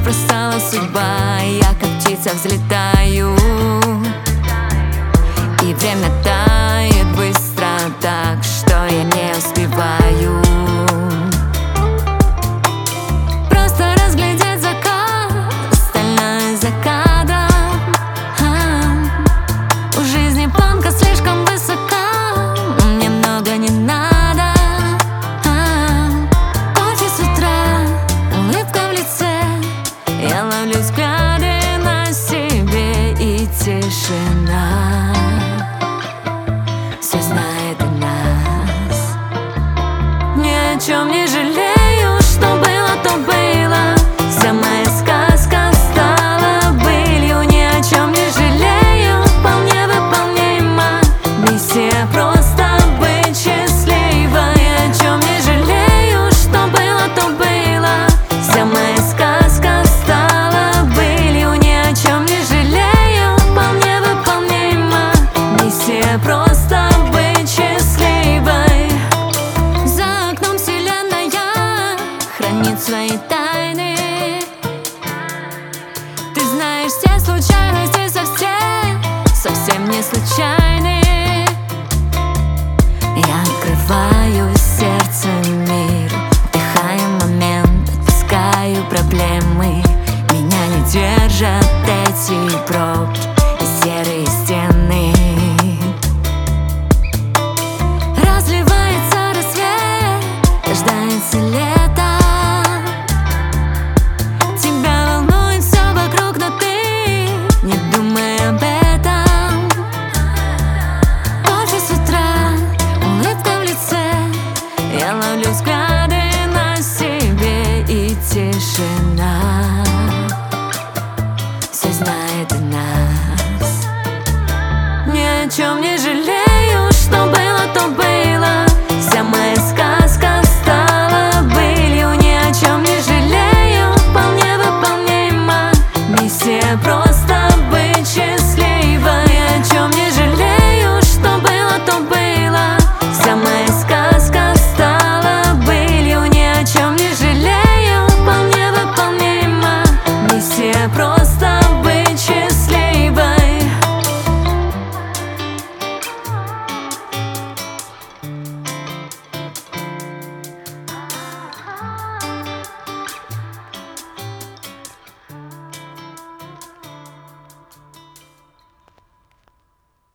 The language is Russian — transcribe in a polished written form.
бросала судьба, я как птица взлетаю, и время тает быстро так, что я не успеваю просто разглядеть закат, остальное за кадром. У жизни планка слишком высока, мне много не надо. Кофе с утра, улыбка в лице, я ловлю взгляды на себе, и тишина все знает о нас. Ни о чем не жалею, что было, то было. Вся моя сказка стала былью. Ни о чем не жалею, вполне выполнима миссия просто быть счастливой. Ни о чем не жалею, что было, то было. Вся моя сказка стала былью. Ни о чем не жалею, вполне выполнима миссия просто быть счастливой. За окном вселенная хранит свои тайны. Ты знаешь все случайности совсем не случайны. Я открываю сердце миру, вдыхаю момент, отпускаю проблемы. Меня не держат эти пробки и серые стены. Разливается рассвет, рождается лето. Тебя волнует все вокруг, но ты не думай об этом. Кофе с утра, улыбка в лице, я ловлю взгляды на себе, и тишина все знает о нас. Ни о чем не жалею, что было, то было. Вся моя сказка стала былью. Ни о чем не жалею, вполне выполнима миссия просто